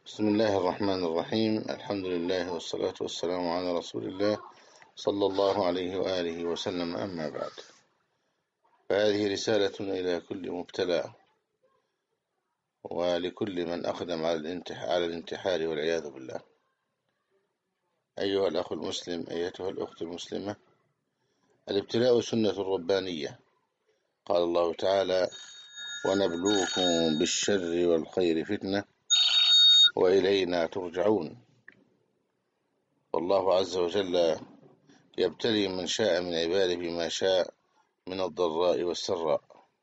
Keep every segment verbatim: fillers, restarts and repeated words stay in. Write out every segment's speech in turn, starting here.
بسم الله الرحمن الرحيم. الحمد لله والصلاة والسلام على رسول الله صلى الله عليه وآله وسلم، أما بعد، فهذه رسالة إلى كل مبتلى ولكل من أقدم على الانتحار والعياذ بالله. أيها الأخ المسلم، أيتها الأخت المسلمة، الابتلاء سنة ربانية. قال الله تعالى: ونبلوكم بالشر والخير فتنة وإلينا ترجعون. والله عز وجل يبتلي من شاء من عباده بما شاء من الضراء والسراء،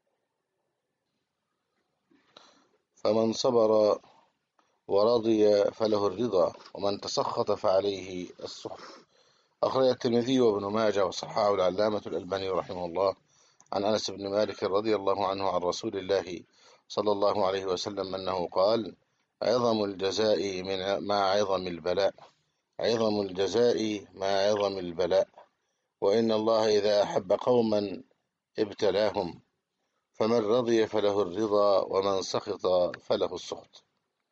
فمن صبر ورضي فله الرضا، ومن تسخط فعليه السخط. أخرج الترمذي وابن ماجه وصححه العلامة الألباني رحمه الله عن أنس بن مالك رضي الله عنه عن رسول الله صلى الله عليه وسلم أنه قال: عظم الجزاء من مع عظم البلاء، عظم الجزاء مع عظم البلاء، وإن الله إذا أحب قوما ابتلاهم، فمن رضي فله الرضا ومن سخط فله السخط.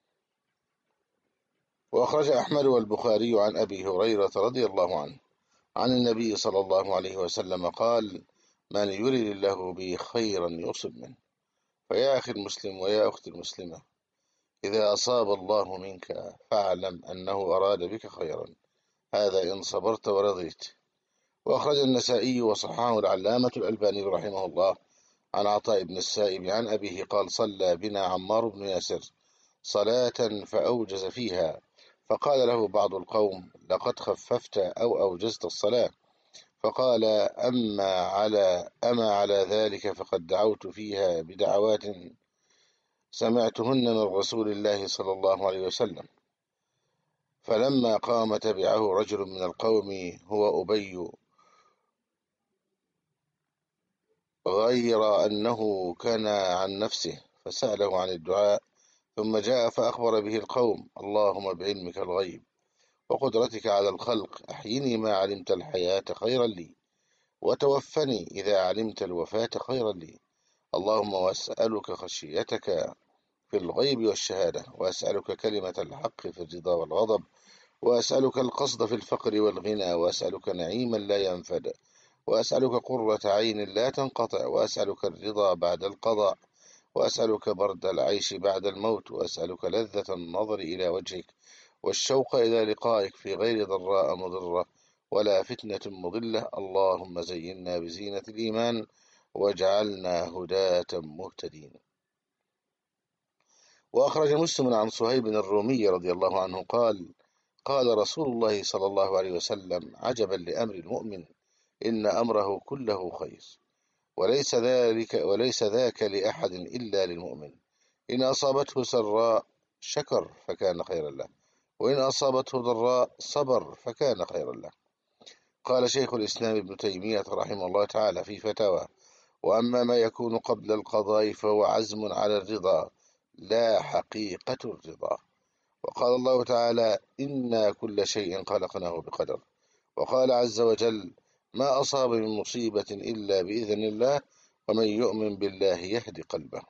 وأخرج أحمد والبخاري عن أبي هريرة رضي الله عنه عن النبي صلى الله عليه وسلم قال: من يرد الله به خيرا يصب منه. فيا أخي المسلم ويا أختي المسلمة، إذا أصاب الله منك فاعلم أنه أراد بك خيرا، هذا إن صبرت ورضيت. وأخرج النسائي وصححه العلامة الألباني رحمه الله عن عطاء بن السائب عن أبيه قال: صلى بنا عمار بن ياسر صلاة فأوجز فيها، فقال له بعض القوم: لقد خففت أو أوجزت الصلاة. فقال: أما على أما على ذلك فقد دعوت فيها بدعوات سمعتهن من رسول الله صلى الله عليه وسلم. فلما قام تبعه رجل من القوم هو أبي، غير أنه كان عن نفسه، فسأله عن الدعاء، ثم جاء فأخبر به القوم: اللهم بعلمك الغيب وقدرتك على الخلق أحيني ما علمت الحياة خيرا لي، وتوفني إذا علمت الوفاة خيرا لي. اللهم وأسألك خشيتك في الغيب والشهادة، وأسألك كلمة الحق في الرضا والغضب، وأسألك القصد في الفقر والغنى، وأسألك نعيما لا ينفد، وأسألك قرة عين لا تنقطع، وأسألك الرضا بعد القضاء، وأسألك برد العيش بعد الموت، وأسألك لذة النظر إلى وجهك والشوق إلى لقائك في غير ضراء مضرة ولا فتنة مضلة. اللهم زينا بزينة الإيمان واجعلنا هداة مهتدين. وأخرج مسلم عن صهيب الرومي رضي الله عنه قال: قال رسول الله صلى الله عليه وسلم: عجبا لأمر المؤمن، إن أمره كله خير، وليس ذلك وليس ذاك لأحد إلا للمؤمن. إن أصابته سراء شكر فكان خيرا له، وإن أصابته ضراء صبر فكان خيرا له. قال شيخ الإسلام ابن تيمية رحمه الله تعالى في فتاوى: وأما ما يكون قبل القضاء فهو عزم على الرضا لا حقيقة الرضا. وقال الله تعالى: إنا كل شيء خلقناه بقدر. وقال عز وجل: ما أصاب من مصيبة إلا بإذن الله، ومن يؤمن بالله يهد قلبه.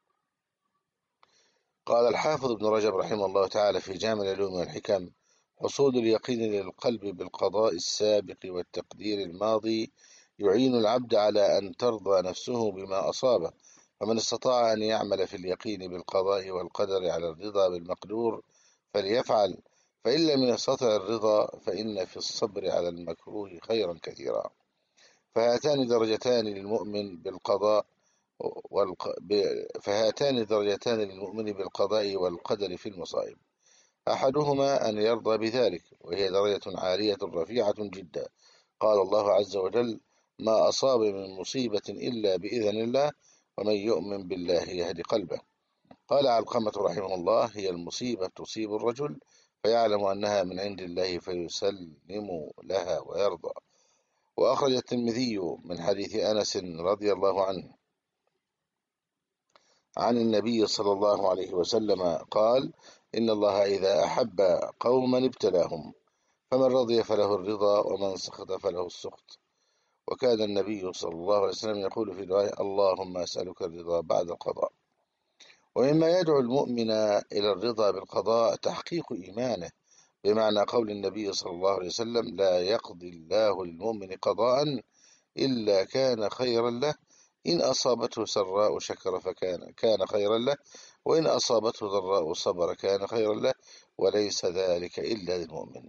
قال الحافظ ابن رجب رحمه الله تعالى في جامع العلوم والحكم: حصول اليقين للقلب بالقضاء السابق والتقدير الماضي يعين العبد على أن ترضى نفسه بما أصابه، فمن استطاع أن يعمل في اليقين بالقضاء والقدر على الرضا بالمقدور فليفعل، فإن لم يستطع الرضا فإن في الصبر على المكروه خيرا كثيرا. فهاتان درجتان للمؤمن بالقضاء والق... ب... فهاتان درجتان للمؤمن بالقضاء والقدر في المصائب، أحدهما أن يرضى بذلك، وهي درجة عالية رفيعة جدا. قال الله عز وجل: ما أصاب من مصيبة إلا بإذن الله، ومن يؤمن بالله يهد قلبه. قال علقمة رحمه الله: هي المصيبة تصيب الرجل فيعلم أنها من عند الله فيسلم لها ويرضى. وأخرج الترمذي من حديث أنس رضي الله عنه عن النبي صلى الله عليه وسلم قال: إن الله إذا أحب قوما ابتلاهم، فمن رضي فله الرضا ومن سخط فله السخط. وكان النبي صلى الله عليه وسلم يقول في دعائه: اللهم أسألك الرضا بعد القضاء. ومما يدعو المؤمن إلى الرضا بالقضاء تحقيق إيمانه، بمعنى قول النبي صلى الله عليه وسلم: لا يقضي الله للمؤمن قضاء إلا كان خيرا له، إن أصابته سراء شكر فكان كان خيرا له، وإن أصابته ضراء صبر كان خيرا له، وليس ذلك إلا للمؤمن.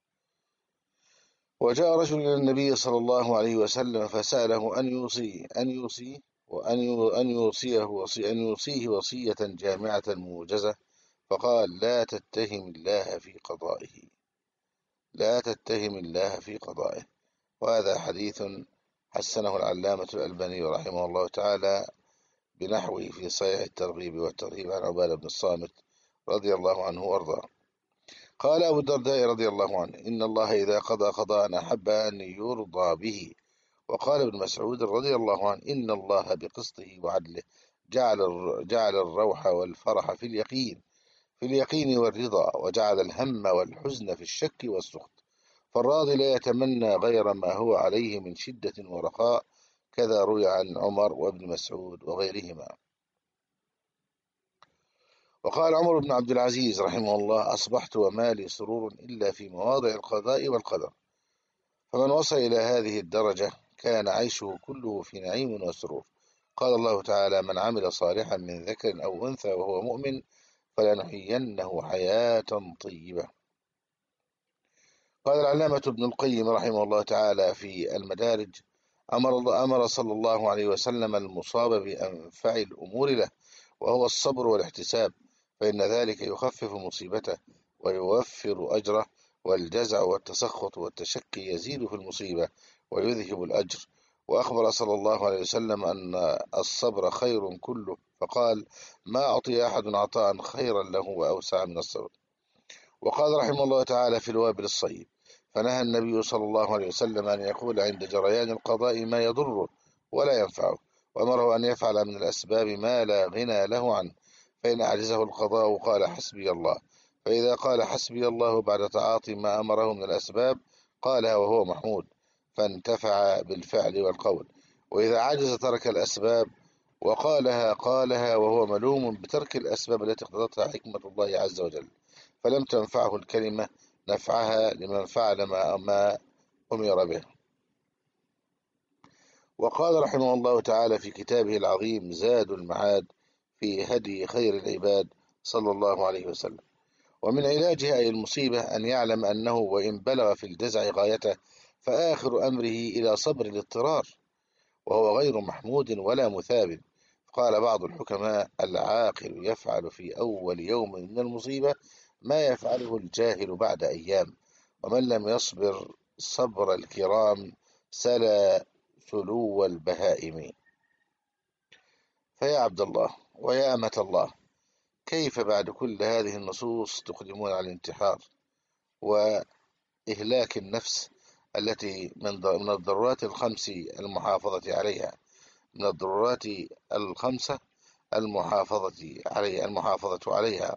وجاء رجل إلى النبي صلى الله عليه وسلم فسأله أن يوصي أن يوصي وأن أن يوصيه وصي أن يوصيه وصية جامعة موجزة، فقال: لا تتهم الله في قضائه لا تتهم الله في قضائه. وهذا حديث حسنه العلامة الألباني رحمه الله تعالى بنحوه في صحيح الترغيب والترهيب عن عبادة بن الصامت رضي الله عنه وارضاه. قال أبو الدرداء رضي الله عنه: إن الله إذا قضى قضاء أحب أن يرضى به. وقال ابن مسعود رضي الله عنه: إن الله بقسطه وعدله جعل جعل الروح والفرح في اليقين في اليقين والرضا، وجعل الهم والحزن في الشك والسخط، فالراضي لا يتمنى غير ما هو عليه من شدة ورخاء. كذا روي عن عمر وابن مسعود وغيرهما. وقال عمر بن عبد العزيز رحمه الله: أصبحت وما لي سرور إلا في مواضع القضاء والقدر. فمن وصل إلى هذه الدرجة كان عيشه كله في نعيم وسرور. قال الله تعالى: من عمل صالحا من ذكر أو أنثى وهو مؤمن فلنحيينه حياة طيبة. قال العلامة ابن القيم رحمه الله تعالى في المدارج: أمر, الله أمر صلى الله عليه وسلم المصاب بأنفع الأمور له، وهو الصبر والاحتساب، فإن ذلك يخفف مصيبته ويوفر أجره، والجزع والتسخط والتشكي يزيد في المصيبة ويذهب الأجر. وأخبر صلى الله عليه وسلم أن الصبر خير كله، فقال: ما أعطي أحد عطاء خيرا له وأوسع من الصبر. وقال رحمه الله تعالى في الوابل الصيب: فنهى النبي صلى الله عليه وسلم أن يقول عند جريان القضاء ما يضره ولا ينفعه، وأمره أن يفعل من الأسباب ما لا غنى له عنه، فإن أعجزه القضاء قال: حسبي الله، فإذا قال حسبي الله بعد تعاطي ما أمره من الأسباب قالها وهو محمود، فانتفع بالفعل والقول. وإذا عجز ترك الأسباب وقالها قالها وهو ملوم بترك الأسباب التي اقتضتها حكمة الله عز وجل، فلم تنفعه الكلمة نفعها لمن فعل ما, ما أمر به. وقال رحمه الله تعالى في كتابه العظيم زاد المعاد في هدي خير العباد صلى الله عليه وسلم: ومن علاجها أي المصيبة أن يعلم أنه وإن بلغ في الجزع غايته فآخر أمره إلى صبر الاضطرار، وهو غير محمود ولا مثاب. قال بعض الحكماء: العاقل يفعل في أول يوم من المصيبة ما يفعله الجاهل بعد أيام، ومن لم يصبر صبر الكرام سلا سلو البهائم. فيا عبد الله ويا أمة الله، كيف بعد كل هذه النصوص تقدمون على الانتحار وإهلاك النفس التي من الضرورات الخمس المحافظة عليها من الضرورات الخمسة المحافظة عليها المحافظة عليها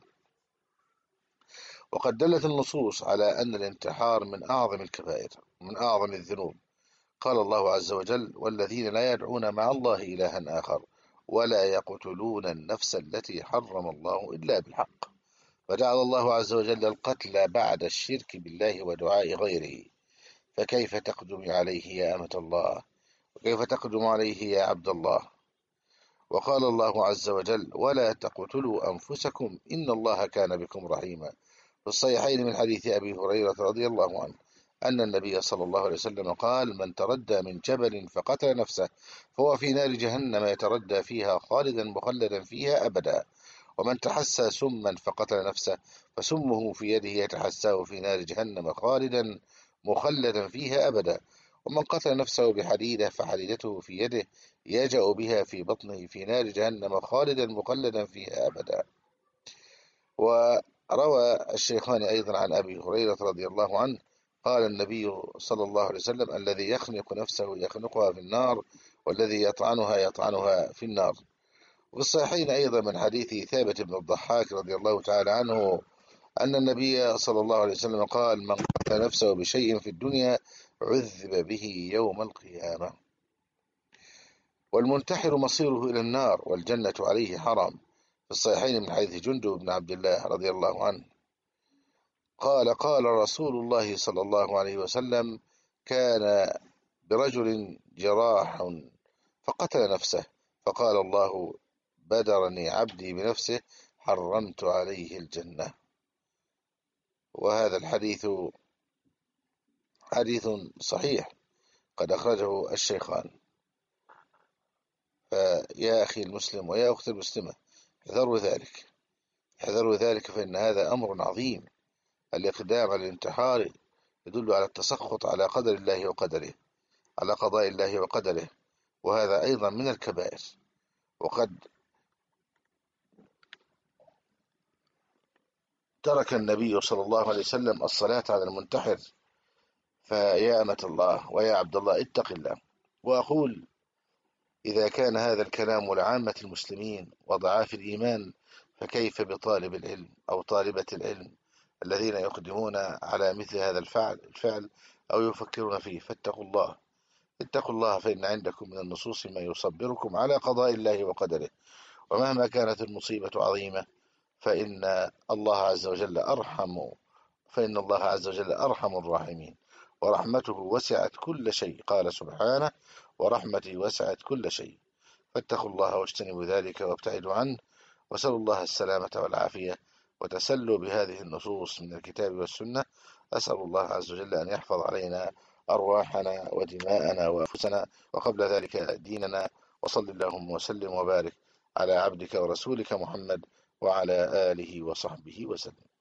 وقد دلت النصوص على أن الانتحار من أعظم الكبائر من أعظم الذنوب. قال الله عز وجل: والذين لا يدعون مع الله إلها آخر ولا يقتلون النفس التي حرم الله إلا بالحق. فجعل الله عز وجل القتل بعد الشرك بالله ودعاء غيره، فكيف تقدم عليه يا أمة الله، وكيف تقدم عليه يا عبد الله؟ وقال الله عز وجل: ولا تقتلوا أنفسكم إن الله كان بكم رحيما، في الصحيحين من حديث أبي هريرة رضي الله عنه أن النبي صلى الله عليه وسلم قال: من تردى من جبل فقتل نفسه فهو في نار جهنم يتردى فيها خالدا مخلدا فيها أبدا، ومن تحسى سما فقتل نفسه فسمه في يده يتحساه في نار جهنم خالدا مخلدا فيها أبدا، ومن قتل نفسه بحديدة فحديدته في يده يجأ بها في بطنه في نار جهنم خالدا مخلدا فيها أبدا. وروى الشيخان أيضا عن أبي هريرة رضي الله عنه قال النبي صلى الله عليه وسلم: الذي يخنق نفسه يخنقها في النار، والذي يطعنها يطعنها في النار. وفي الصحيحين أيضا من حديث ثابت بن الضحاك رضي الله تعالى عنه أن النبي صلى الله عليه وسلم قال: من قتل نفسه بشيء في الدنيا عذب به يوم القيامة. والمنتحر مصيره إلى النار والجنة عليه حرام، في الصحيحين من حديث جندب بن عبد الله رضي الله عنه قال قال رسول الله صلى الله عليه وسلم: كان برجل جراح فقتل نفسه، فقال الله: بدرني عبدي بنفسه، حرمت عليه الجنة. وهذا الحديث حديث صحيح قد أخرجه الشيخان. فيا أخي المسلم ويا أختي المسلمة، احذروا ذلك، احذروا ذلك، فإن هذا أمر عظيم. الإقدام على الانتحار يدل على التسخط على قدر الله وقدره، على قضاء الله وقدره، وهذا أيضا من الكبائر. وقد ترك النبي صلى الله عليه وسلم الصلاة على المنتحر. فيا أمة الله ويا عبد الله، اتق الله. وأقول: إذا كان هذا الكلام لعامة المسلمين وضعاف الإيمان، فكيف بطالب العلم أو طالبة العلم الذين يقدمون على مثل هذا الفعل الفعل أو يفكرون فيه؟ فاتقوا الله، اتقوا الله، فإن عندكم من النصوص ما يصبركم على قضاء الله وقدره. ومهما كانت المصيبة عظيمة فإن الله عز وجل أرحم فإن الله عز وجل أرحم الراحمين، ورحمته وسعت كل شيء. قال سبحانه: ورحمتي وسعت كل شيء. فاتقوا الله واجتنبوا ذلك وابتعدوا عنه، وسلوا الله السلامة والعافية، وتسلوا بهذه النصوص من الكتاب والسنة. أسأل الله عز وجل أن يحفظ علينا أرواحنا ودماءنا وأنفسنا، وقبل ذلك ديننا. وصل اللهم وسلم وبارك على عبدك ورسولك محمد وعلى آله وصحبه وسلم.